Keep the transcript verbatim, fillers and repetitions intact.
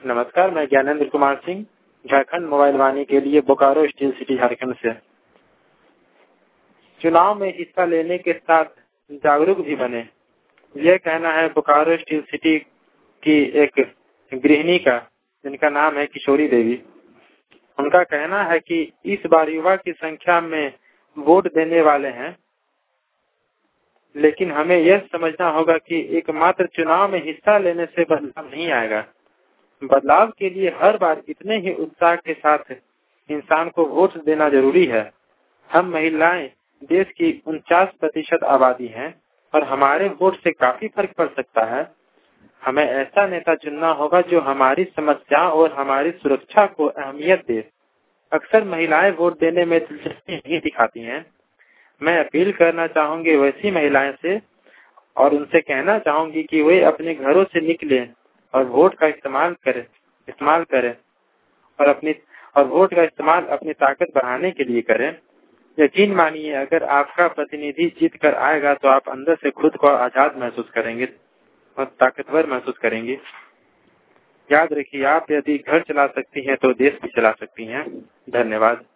नमस्कार, मैं ज्ञानेंद्र कुमार सिंह झारखंड मोबाइल वाणी के लिए बोकारो स्टील सिटी झारखंड से। चुनाव में हिस्सा लेने के साथ जागरूक भी बने, यह कहना है बोकारो स्टील सिटी की एक गृहिणी का, जिनका नाम है किशोरी देवी। उनका कहना है कि इस बार युवा की संख्या में वोट देने वाले हैं, लेकिन हमें यह समझना होगा कि एकमात्र चुनाव में हिस्सा लेने से बदलाव नहीं आएगा। बदलाव के लिए हर बार इतने ही उत्साह के साथ इंसान को वोट देना जरूरी है। हम महिलाएं देश की उनचास प्रतिशत आबादी हैं और हमारे वोट से काफी फर्क पड़ सकता है। हमें ऐसा नेता चुनना होगा जो हमारी समस्या और हमारी सुरक्षा को अहमियत दे। अक्सर महिलाएं वोट देने में दिलचस्पी नहीं दिखाती हैं। मैं अपील करना चाहूंगी वैसी महिलाएं से और उनसे कहना चाहूंगी कि वे अपने घरों से निकले और वोट का इस्तेमाल करें इस्तेमाल करें और अपनी और वोट का इस्तेमाल अपनी ताकत बढ़ाने के लिए करें। यकीन मानिए, अगर आपका प्रतिनिधि जीत कर आएगा तो आप अंदर से खुद को आजाद महसूस करेंगे और ताकतवर महसूस करेंगे। याद रखिए, आप यदि घर चला सकती हैं तो देश भी चला सकती हैं। धन्यवाद।